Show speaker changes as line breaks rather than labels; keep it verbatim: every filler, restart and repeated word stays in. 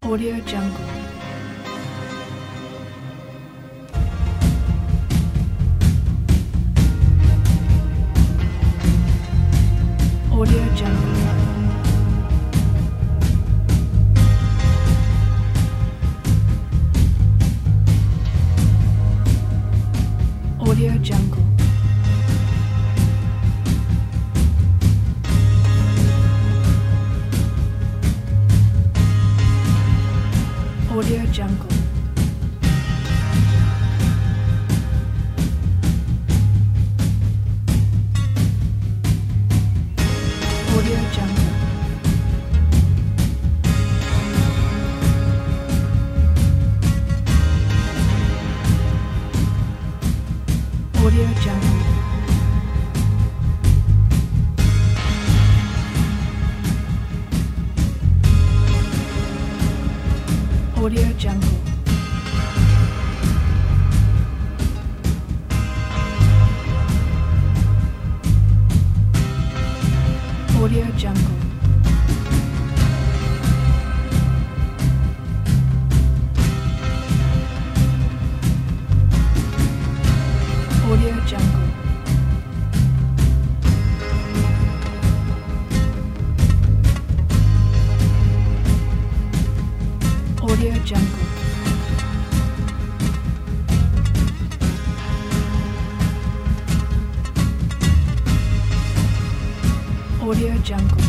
Audio Jungle. Audio Jungle. Audio Jungle. Audio Jungle. Audio Jungle. Audio Jungle. Audio Jungle. Audio Jungle. Audio Jungle. Audio Jungle. Audio Jungle.